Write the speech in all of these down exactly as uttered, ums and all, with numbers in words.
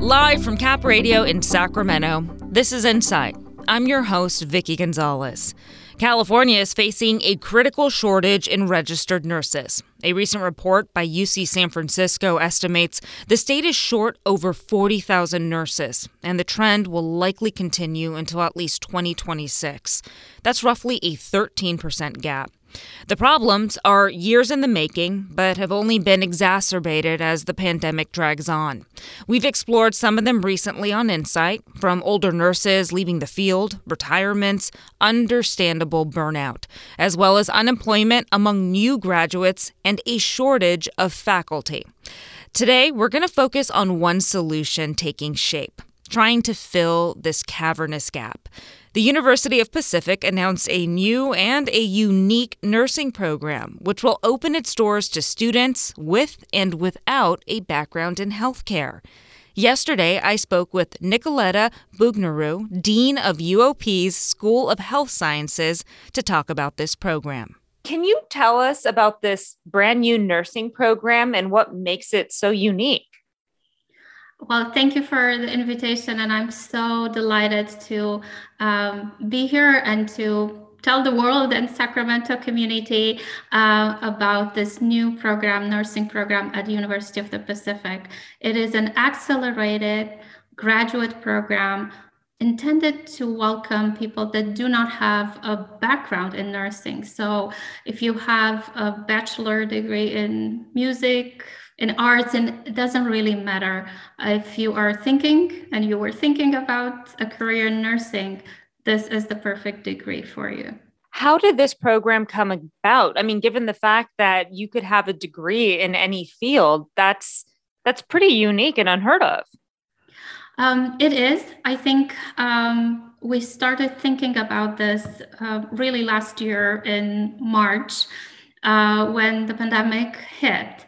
Live from Cap Radio in Sacramento, this is Insight. I'm your host, Vicky Gonzalez. California is facing a critical shortage in registered nurses. A recent report by U C San Francisco estimates the state is short over forty thousand nurses, and the trend will likely continue until at least twenty twenty-six. That's roughly a thirteen percent gap. The problems are years in the making, but have only been exacerbated as the pandemic drags on. We've explored some of them recently on Insight, from older nurses leaving the field, retirements, understandable burnout, as well as unemployment among new graduates and a shortage of faculty. Today, we're going to focus on one solution taking shape, trying to fill this cavernous gap. The University of Pacific announced a new and a unique nursing program, which will open its doors to students with and without a background in healthcare. Yesterday, I spoke with Nicoletta Bugnaru, Dean of U O P's School of Health Sciences, to talk about this program. Can you tell us about this brand new nursing program and what makes it so unique? Well, thank you for the invitation, and I'm so delighted to um, be here and to tell the world and Sacramento community uh, about this new program, nursing program at University of the Pacific. It is an accelerated graduate program intended to welcome people that do not have a background in nursing. So if you have a bachelor degree in music, in arts, and it doesn't really matter. If you are thinking and you were thinking about a career in nursing, this is the perfect degree for you. How did this program come about? I mean, given the fact that you could have a degree in any field, that's that's pretty unique and unheard of. Um, it is. I think um, we started thinking about this uh, really last year in March uh, when the pandemic hit.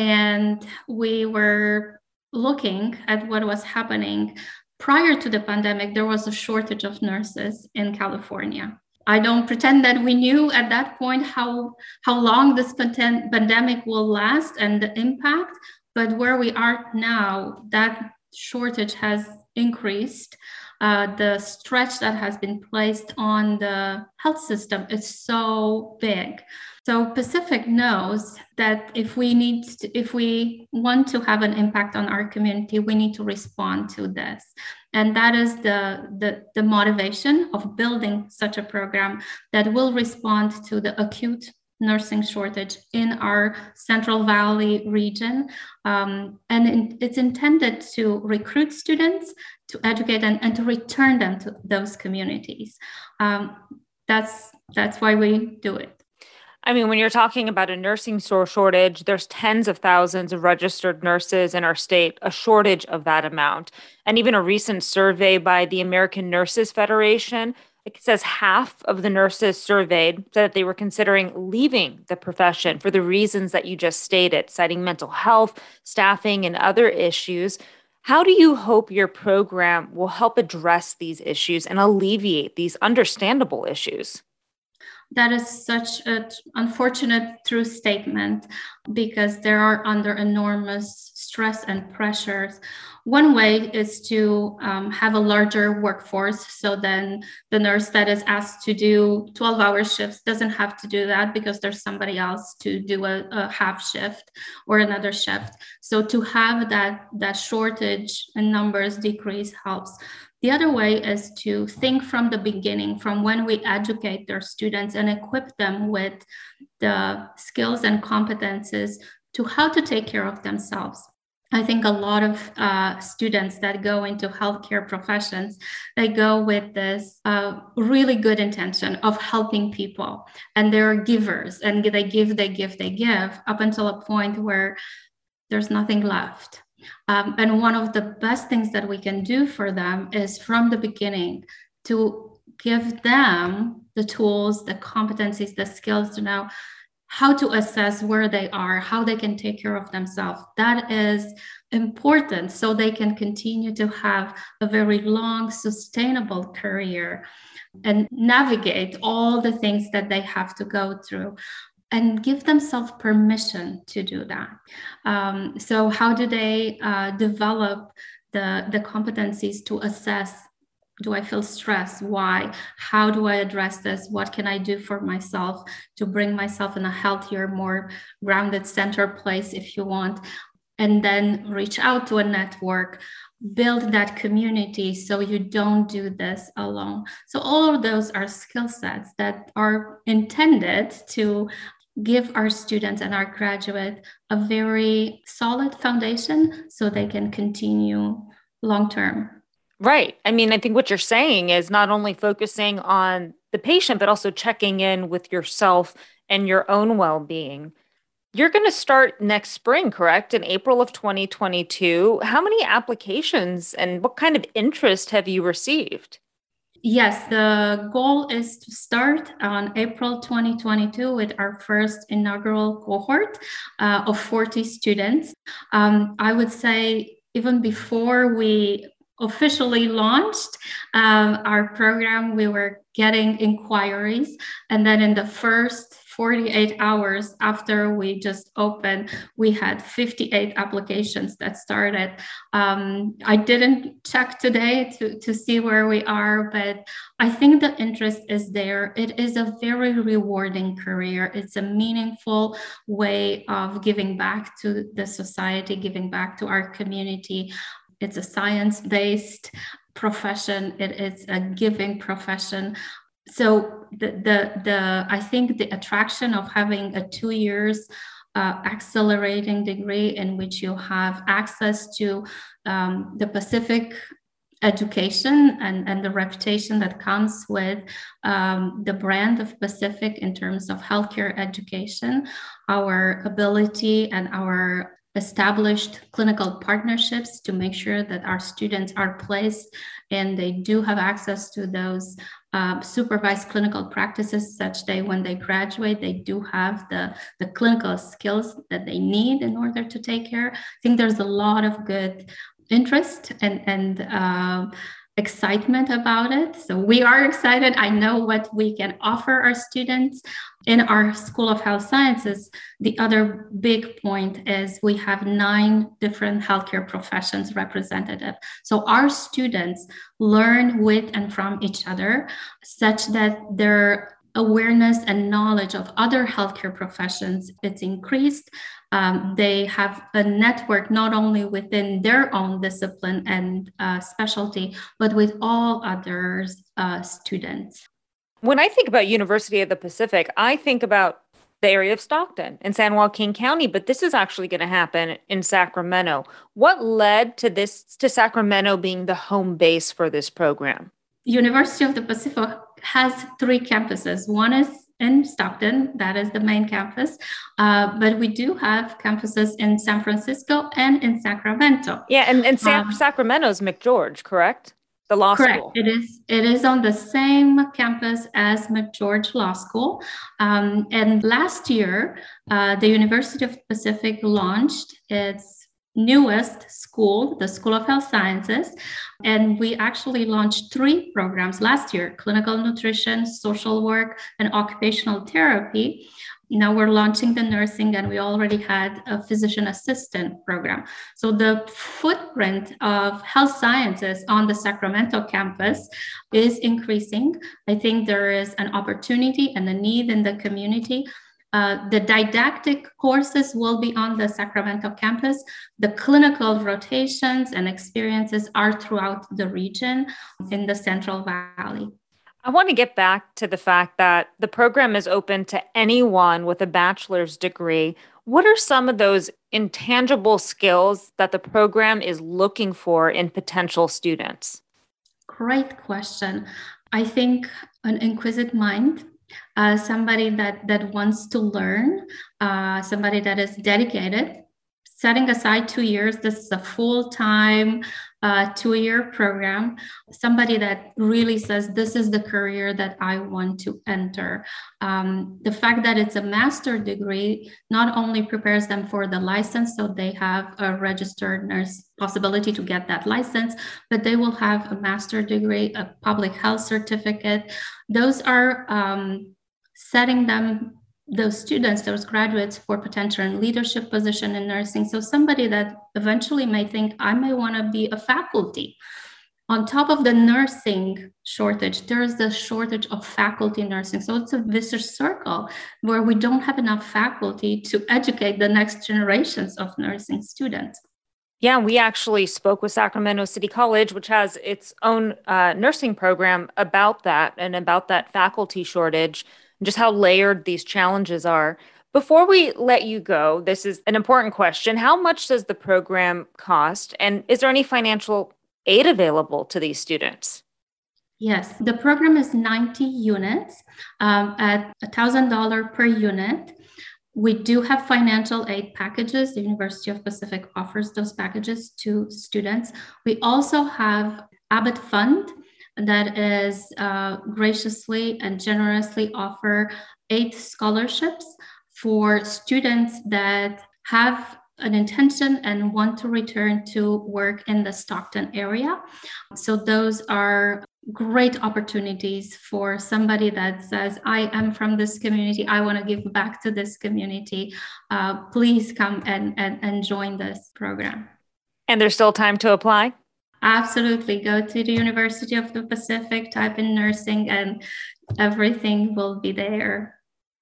And we were looking at what was happening. Prior to the pandemic, there was a shortage of nurses in California. I don't pretend that we knew at that point how, how long this pandemic will last and the impact, but where we are now, that shortage has increased. Uh, the stretch that has been placed on the health system is so big. So Pacific knows that if we need to, if we want to have an impact on our community, we need to respond to this. And that is the, the, the motivation of building such a program that will respond to the acute nursing shortage in our Central Valley region. Um, and in, it's intended to recruit students, to educate and, and to return them to those communities. Um, that's, that's why we do it. I mean, when you're talking about a nursing store shortage, there's tens of thousands of registered nurses in our state, a shortage of that amount. And even a recent survey by the American Nurses Federation, it says half of the nurses surveyed said that they were considering leaving the profession for the reasons that you just stated, citing mental health, staffing, and other issues. How do you hope your program will help address these issues and alleviate these understandable issues? That is such an unfortunate true statement because they are under enormous stress and pressures. One way is to um, have a larger workforce. So then the nurse that is asked to do twelve-hour shifts doesn't have to do that because there's somebody else to do a, a half shift or another shift. So to have that, that shortage in numbers decrease helps. The other way is to think from the beginning, from when we educate their students and equip them with the skills and competences to how to take care of themselves. I think a lot of uh, students that go into healthcare professions, they go with this uh, really good intention of helping people, and they're givers, and they give, they give, they give, up until a point where there's nothing left. Um, and one of the best things that we can do for them is from the beginning to give them the tools, the competencies, the skills to know how to assess where they are, how they can take care of themselves. That is important so they can continue to have a very long, sustainable career and navigate all the things that they have to go through. And give themselves permission to do that. Um, so how do they uh, develop the, the competencies to assess, do I feel stressed? Why? How do I address this? What can I do for myself to bring myself in a healthier, more grounded center place, if you want? And then reach out to a network, build that community so you don't do this alone. So all of those are skill sets that are intended to give our students and our graduate a very solid foundation so they can continue long term. Right. I mean, I think what you're saying is not only focusing on the patient, but also checking in with yourself and your own well-being. You're going to start next spring, correct? In April of twenty twenty-two. How many applications and what kind of interest have you received? Yes, the goal is to start on April twenty twenty-two with our first inaugural cohort uh, of forty students. Um, I would say even before we officially launched um, our program, we were getting inquiries. And then in the first forty-eight hours after we just opened, we had fifty-eight applications that started. Um, I didn't check today to, to see where we are, but I think the interest is there. It is a very rewarding career. It's a meaningful way of giving back to the society, giving back to our community. It's a science-based profession. It is a giving profession. So the, the, the, I think the attraction of having a two years uh, accelerating degree in which you have access to um, the Pacific education and, and the reputation that comes with um, the brand of Pacific in terms of healthcare education, our ability and our established clinical partnerships to make sure that our students are placed and they do have access to those uh, supervised clinical practices such that when they graduate, they do have the, the clinical skills that they need in order to take care. I think there's a lot of good interest and, and uh, excitement about it. So we are excited. I know what we can offer our students in our School of Health Sciences. The other big point is we have nine different healthcare professions represented. So our students learn with and from each other such that their awareness and knowledge of other healthcare professions it's increased. Um, they have a network not only within their own discipline and uh, specialty, but with all others uh, students. When I think about University of the Pacific, I think about the area of Stockton and San Joaquin County, but this is actually going to happen in Sacramento. What led to this, to Sacramento being the home base for this program? University of the Pacific has three campuses. One is in Stockton, that is the main campus, uh, but we do have campuses in San Francisco and in Sacramento. Yeah, and, and San, um, Sacramento is McGeorge, correct? The law correct. school. It is, it is on the same campus as McGeorge Law School. Um, and last year, uh, the University of the Pacific launched its newest school, the School of Health Sciences. And we actually launched three programs last year: clinical nutrition, social work, and occupational therapy. Now we're launching the nursing, and we already had a physician assistant program. So the footprint of health sciences on the Sacramento campus is increasing. I think there is an opportunity and a need in the community. Uh, the didactic courses will be on the Sacramento campus. The clinical rotations and experiences are throughout the region in the Central Valley. I want to get back to the fact that the program is open to anyone with a bachelor's degree. What are some of those intangible skills that the program is looking for in potential students? Great question. I think an inquisitive mind. Uh, somebody that, that wants to learn, uh, somebody that is dedicated, setting aside two years. This is a full-time uh, two-year program. Somebody that really says, this is the career that I want to enter. Um, the fact that it's a master's degree not only prepares them for the license, so they have a registered nurse possibility to get that license, but they will have a master's degree, a public health certificate. Those are um, setting them those students, those graduates, for potential in leadership position in nursing. So somebody that eventually may think, I may want to be a faculty. On top of the nursing shortage, there is the shortage of faculty nursing. So it's a vicious circle where we don't have enough faculty to educate the next generations of nursing students. Yeah, we actually spoke with Sacramento City College, which has its own uh, nursing program, about that and about that faculty shortage, and just how layered these challenges are. Before we let you go, this is an important question. How much does the program cost? And is there any financial aid available to these students? Yes, the program is ninety units um, at one thousand dollars per unit. We do have financial aid packages. The University of Pacific offers those packages to students. We also have Abbott Fund that is uh, graciously and generously offer eight scholarships for students that have an intention and want to return to work in the Stockton area. So those are great opportunities for somebody that says, I am from this community, I want to give back to this community. Uh, please come and, and, and join this program. And there's still time to apply? Absolutely. Go to the University of the Pacific, type in nursing, and everything will be there.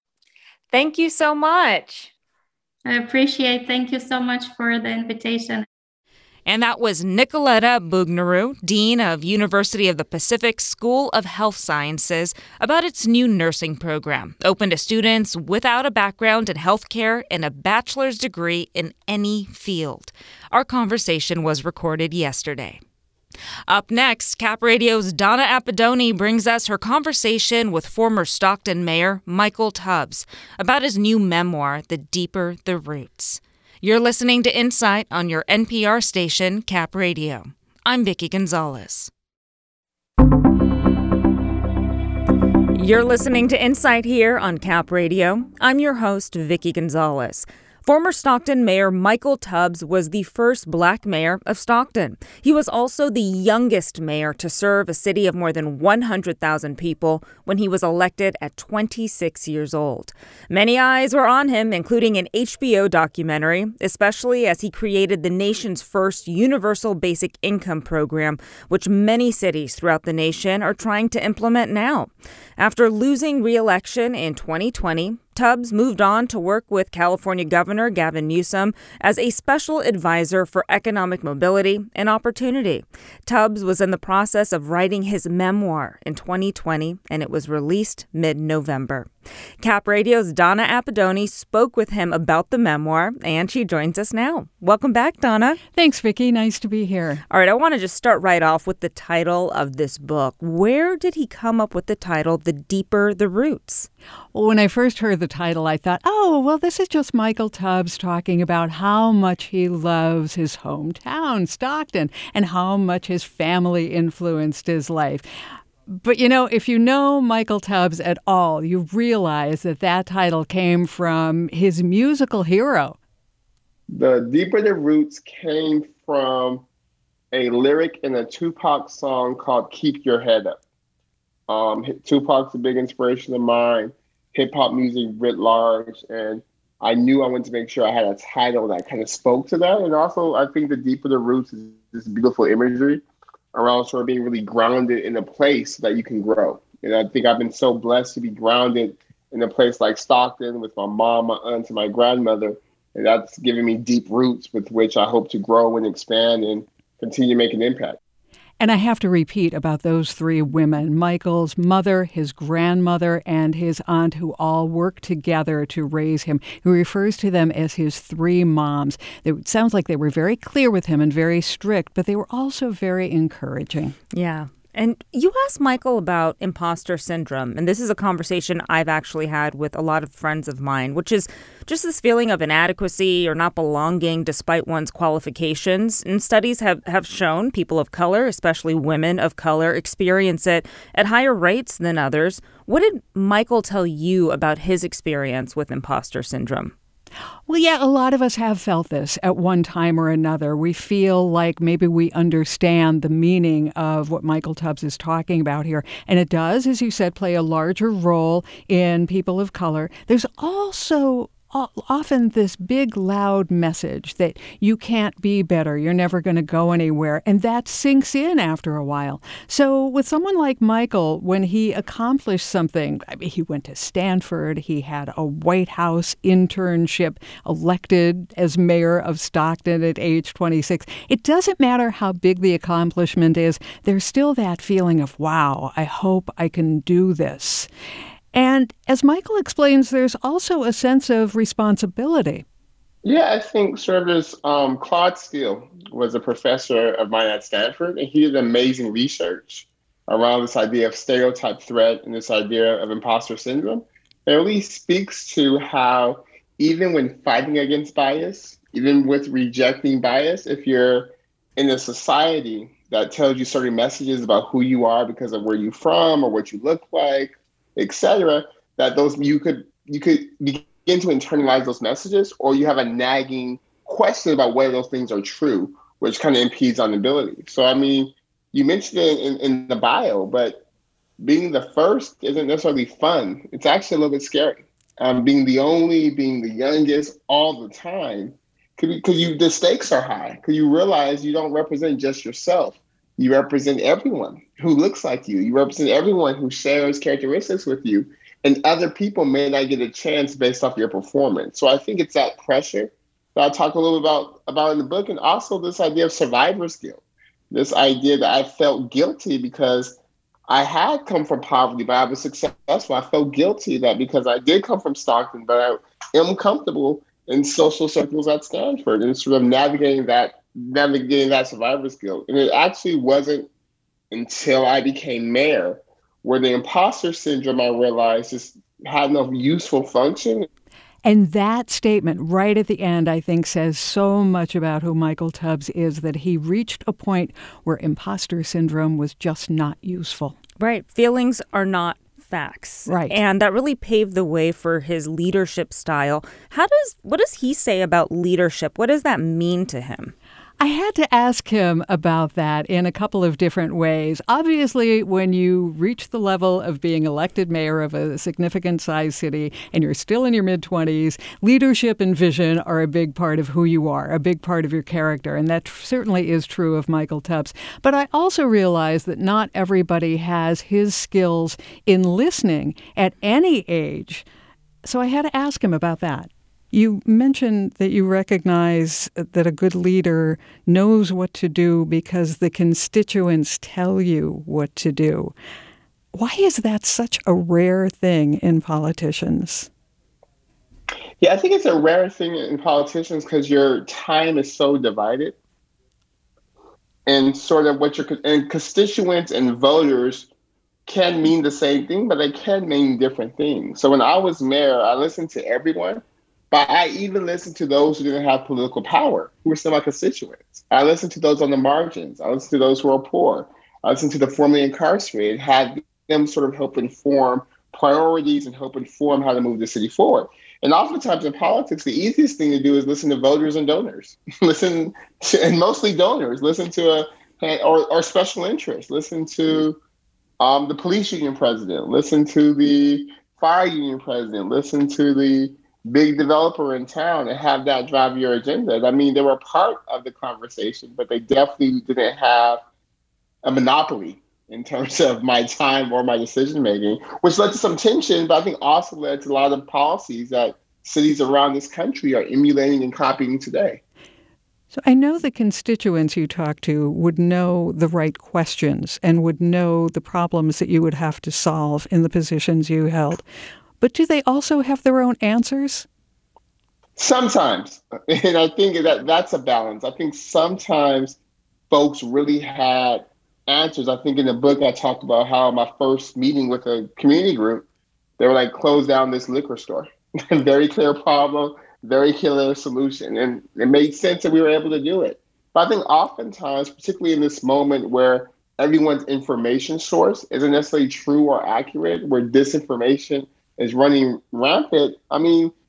Thank you so much. I appreciate. Thank you so much for the invitation. And that was Nicoletta Bugnaru, Dean of University of the Pacific School of Health Sciences, about its new nursing program, open to students without a background in healthcare and a bachelor's degree in any field. Our conversation was recorded yesterday. Up next, Cap Radio's Donna Appadoni brings us her conversation with former Stockton Mayor Michael Tubbs about his new memoir, The Deeper the Roots. You're listening to Insight on your N P R station, Cap Radio. I'm Vicki Gonzalez. You're listening to Insight here on Cap Radio. I'm your host, Vicki Gonzalez. Former Stockton Mayor Michael Tubbs was the first black mayor of Stockton. He was also the youngest mayor to serve a city of more than one hundred thousand people when he was elected at twenty-six years old. Many eyes were on him, including an H B O documentary, especially as he created the nation's first universal basic income program, which many cities throughout the nation are trying to implement now. After losing re-election in twenty twenty, Tubbs moved on to work with California Governor Gavin Newsom as a special advisor for economic mobility and opportunity. Tubbs was in the process of writing his memoir in twenty twenty, and it was released mid-November. Cap Radio's Donna Appadoni spoke with him about the memoir, and she joins us now. Welcome back, Donna. Thanks, Vicki. Nice to be here. All right, I want to just start right off with the title of this book. Where did he come up with the title, The Deeper the Roots? Well, when I first heard the title, I thought, oh, well, this is just Michael Tubbs talking about how much he loves his hometown, Stockton, and how much his family influenced his life. But, you know, if you know Michael Tubbs at all, you realize that that title came from his musical hero. The Deeper the Roots came from a lyric in a Tupac song called Keep Your Head Up. Um, Tupac's a big inspiration of mine, hip-hop music writ large, and I knew I wanted to make sure I had a title that kind of spoke to that. And also, I think The Deeper the Roots is this beautiful imagery around sort of being really grounded in a place so that you can grow. And I think I've been so blessed to be grounded in a place like Stockton with my mom, my aunt, and my grandmother. And that's given me deep roots with which I hope to grow and expand and continue to make an impact. And I have to repeat about those three women, Michael's mother, his grandmother, and his aunt, who all worked together to raise him. He refers to them as his three moms. It sounds like they were very clear with him and very strict, but they were also very encouraging. Yeah. And you asked Michael about imposter syndrome, and this is a conversation I've actually had with a lot of friends of mine, which is just this feeling of inadequacy or not belonging despite one's qualifications. And studies have, have shown people of color, especially women of color, experience it at higher rates than others. What did Michael tell you about his experience with imposter syndrome? Well, yeah, a lot of us have felt this at one time or another. We feel like maybe we understand the meaning of what Michael Tubbs is talking about here. And it does, as you said, play a larger role in people of color. There's also often this big, loud message that you can't be better, you're never going to go anywhere, and that sinks in after a while. So with someone like Michael, when he accomplished something, I mean, he went to Stanford, he had a White House internship, elected as mayor of Stockton at age twenty-six, it doesn't matter how big the accomplishment is, there's still that feeling of, wow, I hope I can do this. And as Michael explains, there's also a sense of responsibility. Yeah, I think sort of as um, Claude Steele was a professor of mine at Stanford, and he did amazing research around this idea of stereotype threat and this idea of imposter syndrome. It really speaks to how even when fighting against bias, even with rejecting bias, if you're in a society that tells you certain messages about who you are because of where you're from or what you look like, et cetera, that those you could you could begin to internalize those messages, or you have a nagging question about whether those things are true, which kind of impedes on ability. So, I mean, you mentioned it in, in the bio, but being the first isn't necessarily fun. It's actually a little bit scary. Um, being the only, being the youngest all the time, because you the stakes are high, because you realize you don't represent just yourself. You represent everyone who looks like you. You represent everyone who shares characteristics with you. And other people may not get a chance based off your performance. So I think it's that pressure that I talk a little about, about in the book. And also this idea of survivor's guilt. This idea that I felt guilty because I had come from poverty, but I was successful. I felt guilty that because I did come from Stockton, but I am comfortable in social circles at Stanford and sort of navigating that navigating that survivor's guilt. And it actually wasn't until I became mayor where the imposter syndrome, I realized, just had no useful function. And that statement right at the end, I think, says so much about who Michael Tubbs is, that he reached a point where imposter syndrome was just not useful. Right. Feelings are not facts. Right. And that really paved the way for his leadership style. How does, what does he say about leadership? What does that mean to him? I had to ask him about that in a couple of different ways. Obviously, when you reach the level of being elected mayor of a significant size city and you're still in your mid-twenties, leadership and vision are a big part of who you are, a big part of your character. And that certainly is true of Michael Tubbs. But I also realize that not everybody has his skills in listening at any age. So I had to ask him about that. You mentioned that you recognize that a good leader knows what to do because the constituents tell you what to do. Why is that such a rare thing in politicians? Yeah, I think it's a rare thing in politicians because your time is so divided. And sort of what your and constituents and voters can mean the same thing, but they can mean different things. So when I was mayor, I listened to everyone. But I even listened to those who didn't have political power, who were still my constituents. I listened to those on the margins. I listened to those who are poor. I listened to the formerly incarcerated, had them sort of help inform priorities and help inform how to move the city forward. And oftentimes in politics, the easiest thing to do is listen to voters and donors. listen to, and mostly donors. Listen to a or, or special interests. Listen to um, the police union president. Listen to the fire union president. Listen to the big developer in town and have that drive your agenda. I mean, they were part of the conversation, but they definitely didn't have a monopoly in terms of my time or my decision making, which led to some tension, but I think also led to a lot of policies that cities around this country are emulating and copying today. So I know the constituents you talk to would know the right questions and would know the problems that you would have to solve in the positions you held. But do they also have their own answers? Sometimes. And I think that that's a balance. I think sometimes folks really had answers. I think in the book I talked about how my first meeting with a community group, they were like, close down this liquor store. Very clear problem, very clear solution. And it made sense that we were able to do it. But I think oftentimes, particularly in this moment where everyone's information source isn't necessarily true or accurate, where disinformation is running rampant, I mean,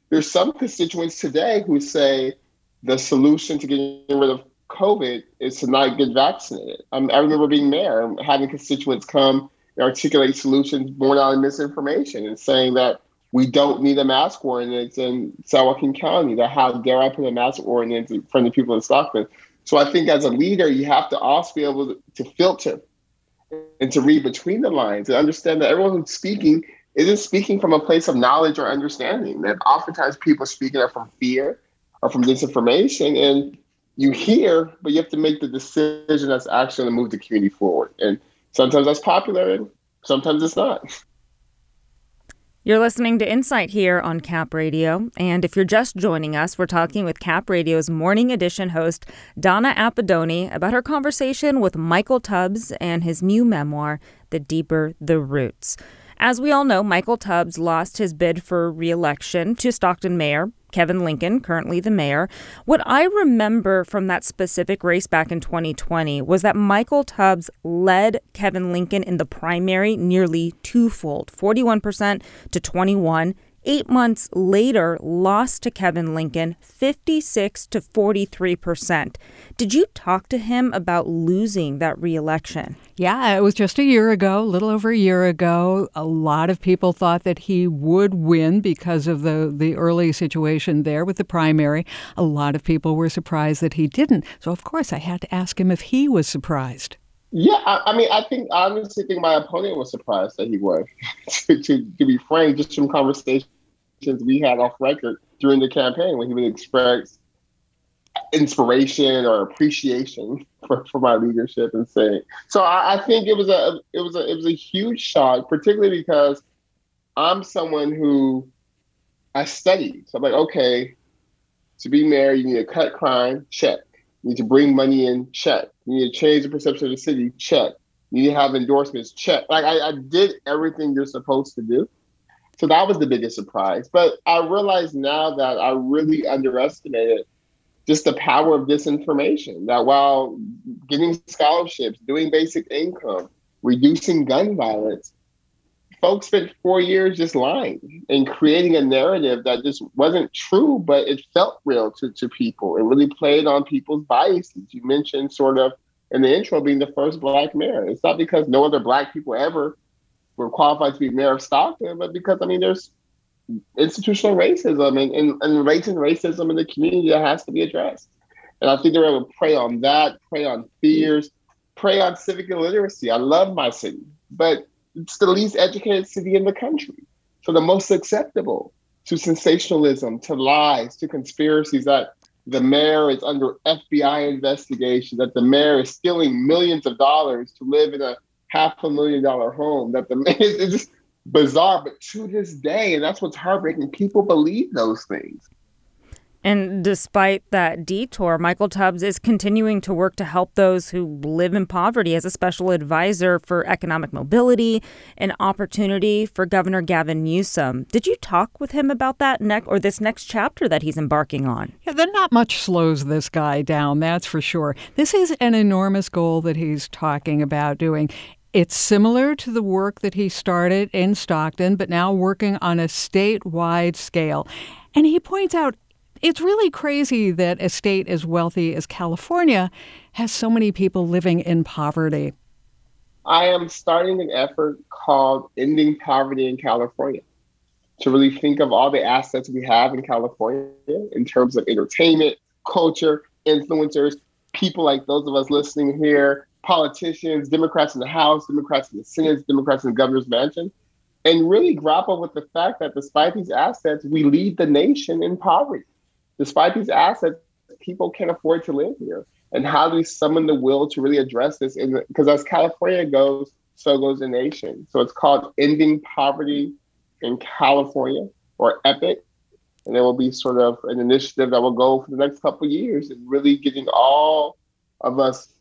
there's some constituents today who say the solution to getting rid of COVID is to not get vaccinated. Um, I remember being mayor and having constituents come and articulate solutions born out of misinformation and saying that we don't need a mask ordinance in San Joaquin County, that how dare I put a mask ordinance in front of people in Stockton. So I think as a leader, you have to also be able to, to filter and to read between the lines and understand that everyone who's speaking isn't speaking from a place of knowledge or understanding. That oftentimes people speaking are from fear or from disinformation, and you hear, but you have to make the decision that's actually going to move the community forward. And sometimes that's popular, and sometimes it's not. You're listening to Insight here on Cap Radio, and if you're just joining us, we're talking with Cap Radio's Morning Edition host, Donna Appadoni, about her conversation with Michael Tubbs and his new memoir, The Deeper the Roots. As we all know, Michael Tubbs lost his bid for re-election to Stockton Mayor Kevin Lincoln, currently the mayor. What I remember from that specific race back in twenty twenty was that Michael Tubbs led Kevin Lincoln in the primary nearly twofold, forty-one percent to twenty-one. Eight months later, lost to Kevin Lincoln, fifty-six to forty-three percent. Did you talk to him about losing that re-election? Yeah, it was just a year ago, a little over a year ago. A lot of people thought that he would win because of the, the early situation there with the primary. A lot of people were surprised that he didn't. So, of course, I had to ask him if he was surprised. Yeah, I, I mean, I think I honestly think my opponent was surprised that he won. to, to, to be frank, just from conversations we had off record during the campaign when he would express inspiration or appreciation for, for my leadership and saying. So I, I think it was a it was a it was a huge shock, particularly because I'm someone who I studied. So I'm like, okay, to be mayor, you need to cut crime, check. You need to bring money in, check. You need to change the perception of the city, check. You need to have endorsements, check. Like I, I did everything you're supposed to do. So that was the biggest surprise. But I realize now that I really underestimated just the power of disinformation, that while getting scholarships, doing basic income, reducing gun violence, folks spent four years just lying and creating a narrative that just wasn't true, but it felt real to, to people. It really played on people's biases. You mentioned sort of in the intro being the first Black mayor. It's not because no other Black people ever were qualified to be mayor of Stockton, but because, I mean, there's institutional racism and, and, and latent racism in the community that has to be addressed. And I think they're able to prey on that, prey on fears, prey on civic illiteracy. I love my city, but it's the least educated city in the country. So the most susceptible to sensationalism, to lies, to conspiracies, that the mayor is under F B I investigation, that the mayor is stealing millions of dollars to live in a half a million dollar home, that the mayor is just bizarre. But to this day, and that's what's heartbreaking, people believe those things. And despite that detour, Michael Tubbs is continuing to work to help those who live in poverty as a special advisor for economic mobility and opportunity for Governor Gavin Newsom. Did you talk with him about that next or this next chapter that he's embarking on? Yeah, then not much slows this guy down, that's for sure. This is an enormous goal that he's talking about doing. It's similar to the work that he started in Stockton, but now working on a statewide scale. And he points out it's really crazy that a state as wealthy as California has so many people living in poverty. I am starting an effort called Ending Poverty in California, to really think of all the assets we have in California in terms of entertainment, culture, influencers, people like those of us listening here, politicians, Democrats in the House, Democrats in the Senate, Democrats in the governor's mansion, and really grapple with the fact that despite these assets, we lead the nation in poverty. Despite these assets, people can't afford to live here. And how do we summon the will to really address this? Because as California goes, so goes the nation. So it's called Ending Poverty in California, or EPIC. And it will be sort of an initiative that will go for the next couple of years and really getting all of us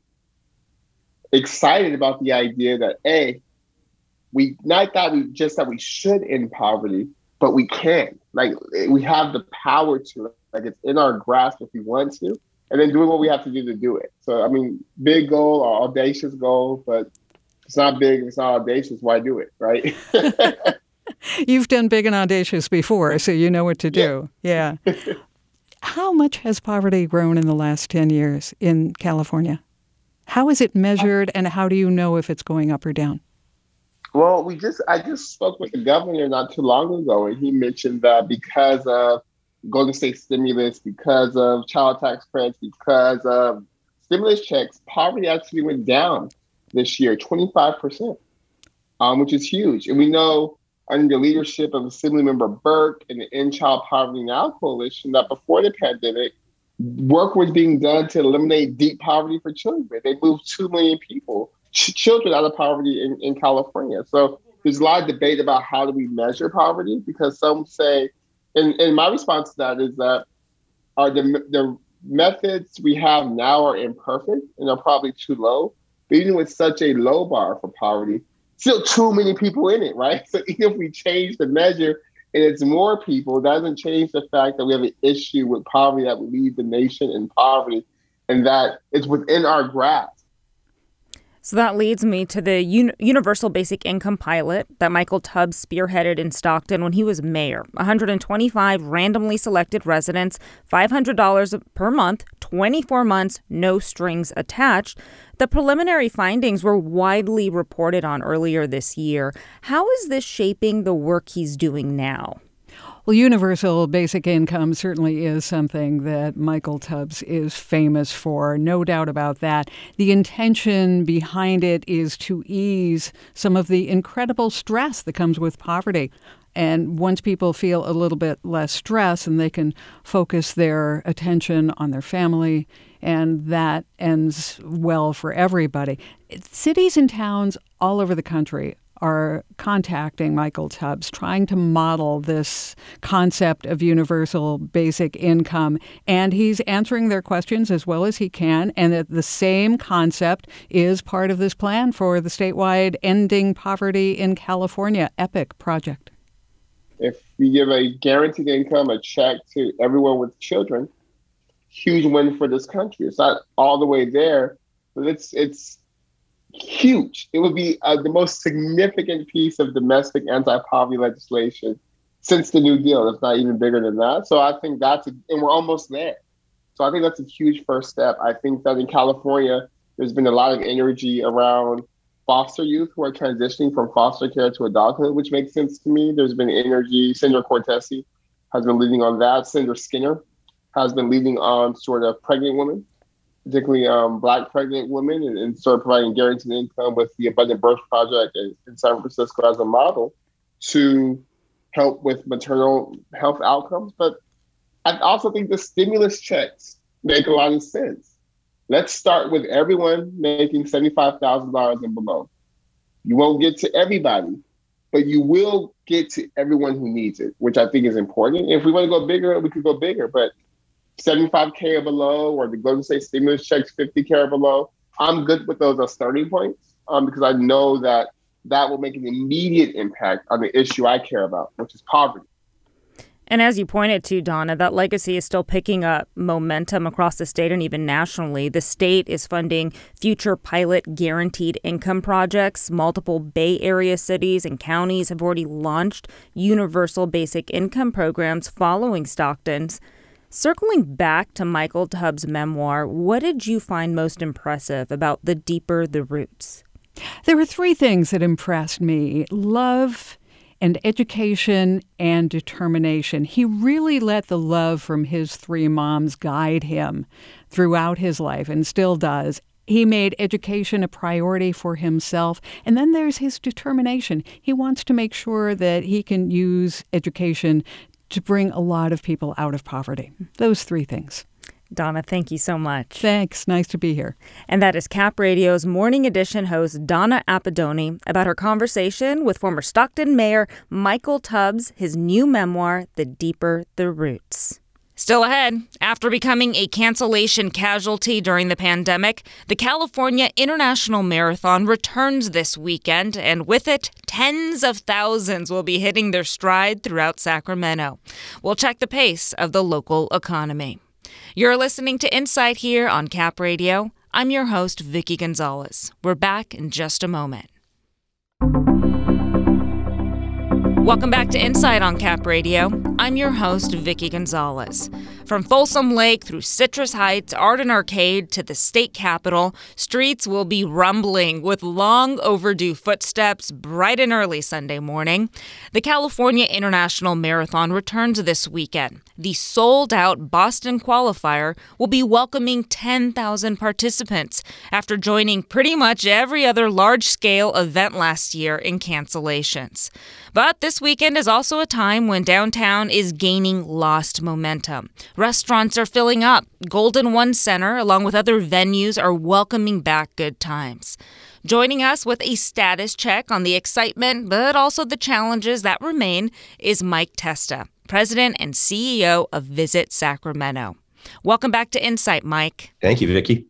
excited about the idea that, A, we not that we just that we should end poverty, but we can. Like, we have the power to it. Like, it's in our grasp if we want to, and then doing what we have to do to do it. So, I mean, big goal, audacious goal, but it's not big, it's not audacious. Why do it, right? You've done big and audacious before, so you know what to do. Yeah. yeah. How much has poverty grown in the last ten years in California? How is it measured, and how do you know if it's going up or down? Well, we just I just spoke with the governor not too long ago, and he mentioned that because of Golden State stimulus, because of child tax credits, because of stimulus checks, poverty actually went down this year, twenty-five percent, um, which is huge. And we know under the leadership of Assemblymember Burke and the End Child Poverty Now Coalition that before the pandemic, work was being done to eliminate deep poverty for children. They moved two million people, ch- children out of poverty in, in California. So there's a lot of debate about how do we measure poverty, because some say, and, and my response to that is that are the, the methods we have now are imperfect and are probably too low. But even with such a low bar for poverty, still too many people in it, right? So even if we change the measure and it's more people, that doesn't change the fact that we have an issue with poverty that would leave the nation in poverty, and that it's within our grasp. So that leads me to the un- Universal Basic Income pilot that Michael Tubbs spearheaded in Stockton when he was mayor. one hundred twenty-five randomly selected residents, five hundred dollars per month, twenty-four months, no strings attached. The preliminary findings were widely reported on earlier this year. How is this shaping the work he's doing now? Well, universal basic income certainly is something that Michael Tubbs is famous for, no doubt about that. The intention behind it is to ease some of the incredible stress that comes with poverty. And once people feel a little bit less stress, and they can focus their attention on their family, and that ends well for everybody. Cities and towns all over the country are contacting Michael Tubbs, trying to model this concept of universal basic income. And he's answering their questions as well as he can. And that the same concept is part of this plan for the statewide Ending Poverty in California EPIC project. If we give a guaranteed income, a check to everyone with children, huge win for this country. It's not all the way there, but it's it's huge. It would be uh, the most significant piece of domestic anti-poverty legislation since the New Deal. It's not even bigger than that. So I think that's, a, and we're almost there. So I think that's a huge first step. I think that in California, there's been a lot of energy around foster youth who are transitioning from foster care to adulthood, which makes sense to me. There's been energy. Senator Cortese has been leading on that. Senator Skinner has been leading on sort of pregnant women, particularly um, Black pregnant women, and, and sort of providing guaranteed income with the Abundant Birth Project in, in San Francisco as a model to help with maternal health outcomes. But I also think the stimulus checks make a lot of sense. Let's start with everyone making seventy-five thousand dollars and below. You won't get to everybody, but you will get to everyone who needs it, which I think is important. If we want to go bigger, we could go bigger, but seventy-five K or below, or the Golden State stimulus checks fifty K or below, I'm good with those as starting points um, because I know that that will make an immediate impact on the issue I care about, which is poverty. And as you pointed to, Donna, that legacy is still picking up momentum across the state and even nationally. The state is funding future pilot guaranteed income projects. Multiple Bay Area cities and counties have already launched universal basic income programs following Stockton's. Circling back to Michael Tubbs' memoir, what did you find most impressive about The Deeper the Roots? There were three things that impressed me: love and education and determination. He really let the love from his three moms guide him throughout his life, and still does. He made education a priority for himself. And then there's his determination. He wants to make sure that he can use education to bring a lot of people out of poverty. Those three things. Donna, thank you so much. Thanks. Nice to be here. And that is Cap Radio's Morning Edition host, Donna Appadoni, about her conversation with former Stockton Mayor Michael Tubbs, his new memoir, The Deeper the Roots. Still ahead, after becoming a cancellation casualty during the pandemic, the California International Marathon returns this weekend, and with it, tens of thousands will be hitting their stride throughout Sacramento. We'll check the pace of the local economy. You're listening to Insight here on Cap Radio. I'm your host, Vicky Gonzalez. We're back in just a moment. Welcome back to Insight on Cap Radio. I'm your host, Vicki Gonzalez. From Folsom Lake through Citrus Heights, Arden Arcade to the state capitol, streets will be rumbling with long overdue footsteps bright and early Sunday morning. The California International Marathon returns this weekend. The sold-out Boston qualifier will be welcoming ten thousand participants after joining pretty much every other large-scale event last year in cancellations. But this weekend is also a time when downtown is gaining lost momentum. Restaurants are filling up. Golden One Center, along with other venues, are welcoming back good times. Joining us with a status check on the excitement, but also the challenges that remain, is Mike Testa, President and C E O of Visit Sacramento. Welcome back to Insight, Mike. Thank you, Vicki.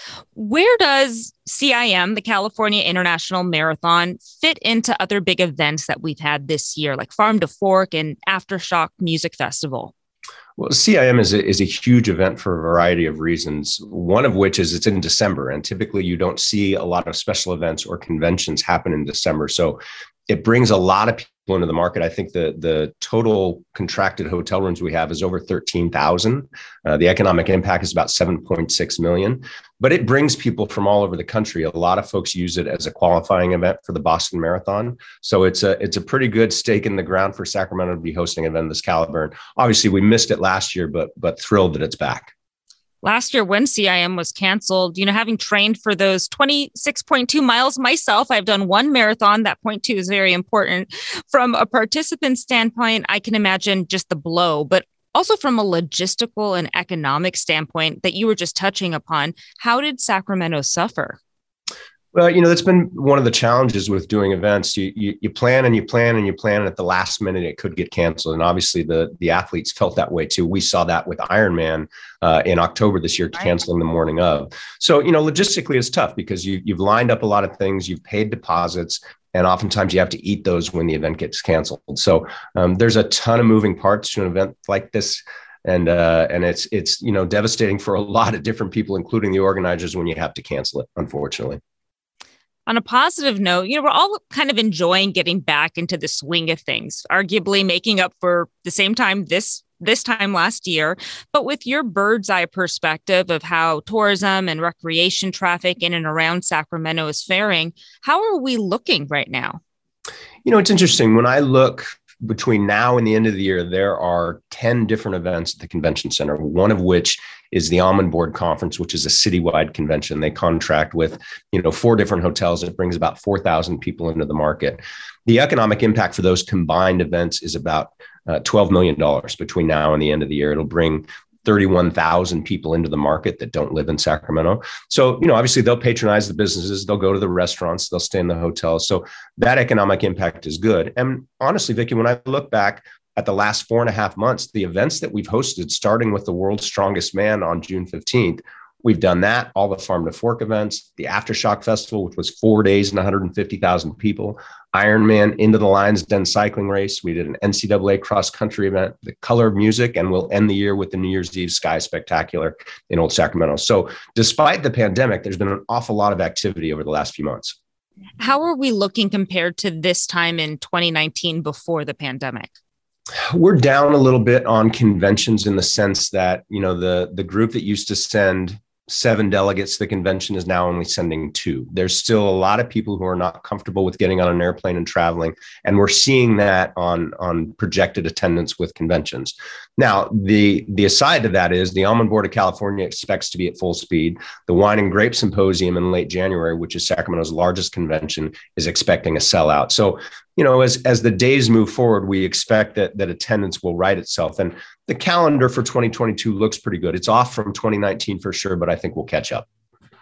Where does C I M, the California International Marathon, fit into other big events that we've had this year, like Farm to Fork and Aftershock Music Festival? Well, C I M is a, is a huge event for a variety of reasons, one of which is it's in December, and typically you don't see a lot of special events or conventions happen in December. So it brings a lot of people into the market. I think the, the total contracted hotel rooms we have is over thirteen thousand. Uh, the economic impact is about seven point six million, but it brings people from all over the country. A lot of folks use it as a qualifying event for the Boston Marathon. So it's a, it's a pretty good stake in the ground for Sacramento to be hosting an event of this caliber. And obviously we missed it last year, but, but thrilled that it's back. Last year, when C I M was canceled, you know, having trained for those twenty-six point two miles myself, I've done one marathon. That point two is very important. From a participant standpoint, I can imagine just the blow, but also from a logistical and economic standpoint that you were just touching upon, how did Sacramento suffer? Well, you know, that's been one of the challenges with doing events. You, you you plan and you plan and you plan, and at the last minute it could get canceled. And obviously the the athletes felt that way too. We saw that with Ironman uh, in October this year, canceling the morning of. So, you know, logistically it's tough because you you've lined up a lot of things, you've paid deposits, and oftentimes you have to eat those when the event gets canceled. So um, there's a ton of moving parts to an event like this. And uh, and it's it's, you know, devastating for a lot of different people, including the organizers, when you have to cancel it, unfortunately. On a positive note, you know, we're all kind of enjoying getting back into the swing of things, arguably making up for the same time this this time last year. But with your bird's eye perspective of how tourism and recreation traffic in and around Sacramento is faring, how are we looking right now? You know, it's interesting. When I look between now and the end of the year, there are ten different events at the convention center, one of which is the Almond Board Conference, which is a citywide convention. They contract with, you know, four different hotels. It brings about four thousand people into the market. The economic impact for those combined events is about uh, twelve million dollars between now and the end of the year. It'll bring thirty-one thousand people into the market that don't live in Sacramento. So, you know, obviously they'll patronize the businesses, they'll go to the restaurants, they'll stay in the hotels. So that economic impact is good. And honestly, Vicki, when I look back at the last four and a half months, the events that we've hosted, starting with the World's Strongest Man on June fifteenth, we've done that, all the Farm to Fork events, the Aftershock Festival, which was four days and one hundred fifty thousand people, Ironman Into the Lions Den cycling race. We did an N C double A cross country event, the Color of Music, and we'll end the year with the New Year's Eve Sky Spectacular in Old Sacramento. So despite the pandemic, there's been an awful lot of activity over the last few months. How are we looking compared to this time in twenty nineteen before the pandemic? We're down a little bit on conventions in the sense that, you know, the, the group that used to send seven delegates to the convention is now only sending two. There's still a lot of people who are not comfortable with getting on an airplane and traveling. And we're seeing that on, on projected attendance with conventions. Now, the, the aside to that is the Almond Board of California expects to be at full speed. The Wine and Grape Symposium in late January, which is Sacramento's largest convention, is expecting a sellout. So, you know, as, as the days move forward, we expect that, that attendance will right itself. And the calendar for twenty twenty-two looks pretty good. It's off from twenty nineteen for sure, but I think we'll catch up.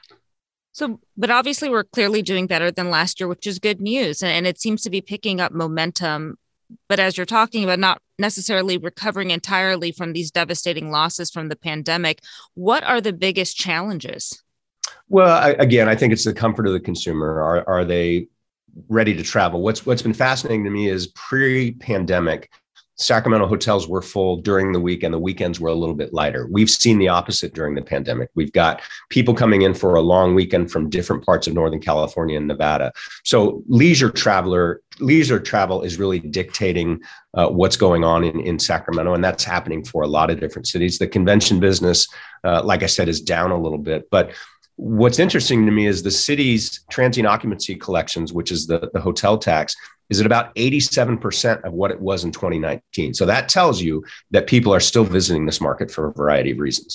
So, but obviously we're clearly doing better than last year, which is good news. And it seems to be picking up momentum. But as you're talking about not necessarily recovering entirely from these devastating losses from the pandemic, what are the biggest challenges? Well, I, again, I think it's the comfort of the consumer. Are, are they ready to travel? What's, what's been fascinating to me is pre-pandemic, Sacramento hotels were full during the week and the weekends were a little bit lighter. We've seen the opposite during the pandemic. We've got people coming in for a long weekend from different parts of Northern California and Nevada. So leisure traveler, leisure travel is really dictating uh, what's going on in, in Sacramento. And that's happening for a lot of different cities. The convention business, uh, like I said, is down a little bit. But what's interesting to me is the city's transient occupancy collections, which is the, the hotel tax, is at about eighty-seven percent of what it was in twenty nineteen. So that tells you that people are still visiting this market for a variety of reasons.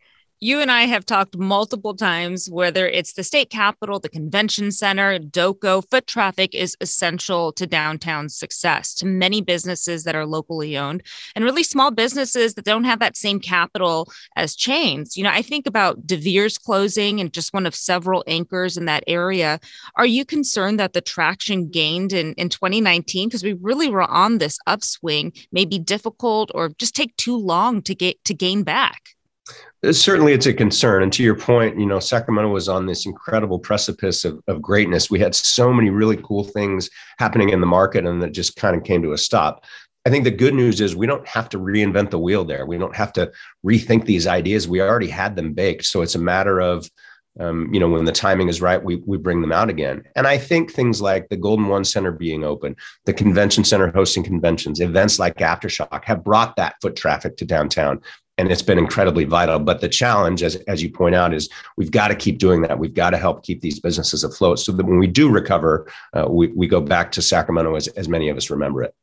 You and I have talked multiple times, whether it's the state capitol, the convention center, DOCO, foot traffic is essential to downtown's success, to many businesses that are locally owned and really small businesses that don't have that same capital as chains. You know, I think about De Vere's closing and just one of several anchors in that area. Are you concerned that the traction gained in, in twenty nineteen, because we really were on this upswing, may be difficult or just take too long to get to gain back? Certainly, it's a concern. And to your point, you know, Sacramento was on this incredible precipice of, of greatness. We had so many really cool things happening in the market, and that just kind of came to a stop. I think the good news is we don't have to reinvent the wheel there. We don't have to rethink these ideas. We already had them baked. So it's a matter of, um, you know, when the timing is right, we we bring them out again. And I think things like the Golden One Center being open, the convention center hosting conventions, events like Aftershock have brought that foot traffic to downtown. And it's been incredibly vital. But the challenge, as, as you point out, is we've got to keep doing that. We've got to help keep these businesses afloat so that when we do recover, uh, we, we go back to Sacramento as, as many of us remember it.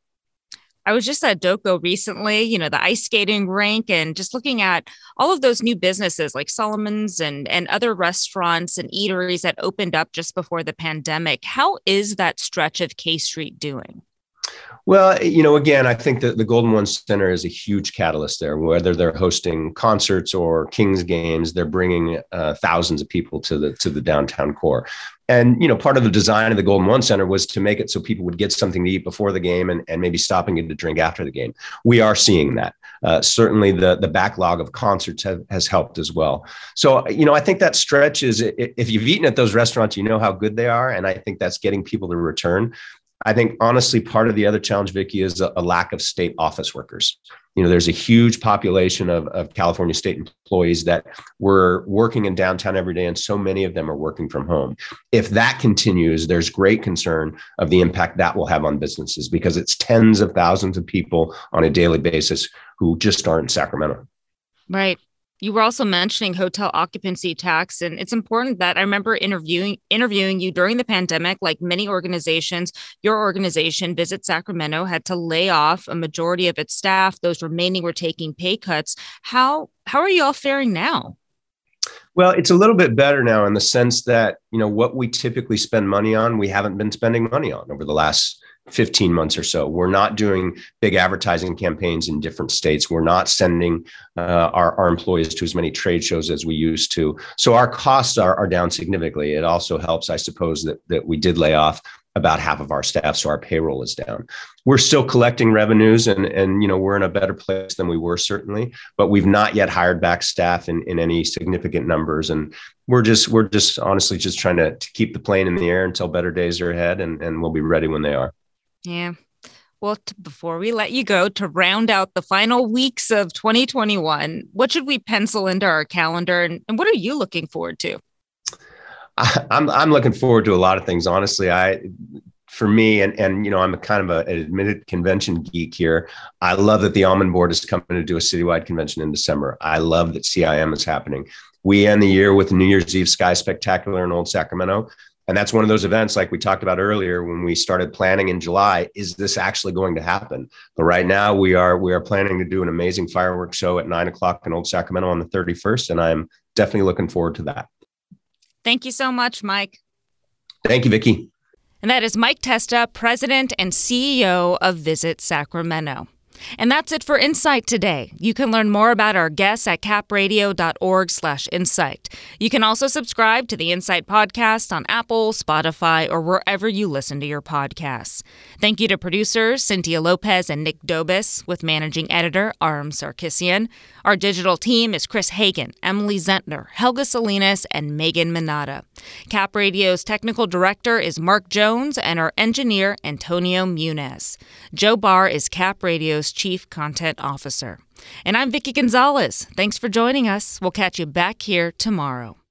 I was just at DOCO recently, you know, the ice skating rink, and just looking at all of those new businesses like Solomon's and, and other restaurants and eateries that opened up just before the pandemic. How is that stretch of K Street doing? Well, you know, again, I think that the Golden One Center is a huge catalyst there. Whether they're hosting concerts or Kings games, they're bringing uh, thousands of people to the to the downtown core. And, you know, part of the design of the Golden One Center was to make it so people would get something to eat before the game and, and maybe stop and get a drink after the game. We are seeing that. Uh, certainly the, the backlog of concerts have, has helped as well. So, you know, I think that stretch is, if you've eaten at those restaurants, you know how good they are. And I think that's getting people to return. I think, honestly, part of the other challenge, Vicki, is a, a lack of state office workers. You know, there's a huge population of, of California state employees that were working in downtown every day, and so many of them are working from home. If that continues, there's great concern of the impact that will have on businesses, because it's tens of thousands of people on a daily basis who just aren't in Sacramento. Right. You were also mentioning hotel occupancy tax, and it's important that I remember interviewing interviewing you during the pandemic. Like many organizations, your organization, Visit Sacramento, had to lay off a majority of its staff. Those remaining were taking pay cuts. How how are you all faring now? Well, it's a little bit better now in the sense that, you know, what we typically spend money on, we haven't been spending money on over the last fifteen months or so. We're not doing big advertising campaigns in different states. We're not sending uh, our, our employees to as many trade shows as we used to. So our costs are, are down significantly. It also helps, I suppose, that, that we did lay off about half of our staff, so our payroll is down. We're still collecting revenues, and, and you know, we're in a better place than we were, certainly, but we've not yet hired back staff in, in any significant numbers. And we're just we're just honestly just trying to, to keep the plane in the air until better days are ahead, and, and we'll be ready when they are. Yeah. Well, t- before we let you go, to round out the final weeks of twenty twenty-one, what should we pencil into our calendar, and, and what are you looking forward to? I, I'm I'm looking forward to a lot of things, honestly. I, for me, and and you know, I'm a kind of a, an admitted convention geek here. I love that the Almond Board is coming to do a citywide convention in December. I love that C I M is happening. We end the year with the New Year's Eve Sky Spectacular in Old Sacramento. And that's one of those events, like we talked about earlier, when we started planning in July, is this actually going to happen? But right now we are we are planning to do an amazing fireworks show at nine o'clock in Old Sacramento on the thirty-first. And I'm definitely looking forward to that. Thank you so much, Mike. Thank you, Vicki. And that is Mike Testa, President and C E O of Visit Sacramento. And that's it for Insight today. You can learn more about our guests at capradio.org slash insight. You can also subscribe to the Insight podcast on Apple, Spotify, or wherever you listen to your podcasts. Thank you to producers Cynthia Lopez and Nick Dobis, with managing editor Aram Sarkissian. Our digital team is Chris Hagan, Emily Zentner, Helga Salinas, and Megan Minata. Cap Radio's technical director is Mark Jones, and our engineer Antonio Muniz. Joe Barr is Cap Radio's Radio's Chief Content Officer. And I'm Vicki Gonzalez. Thanks for joining us. We'll catch you back here tomorrow.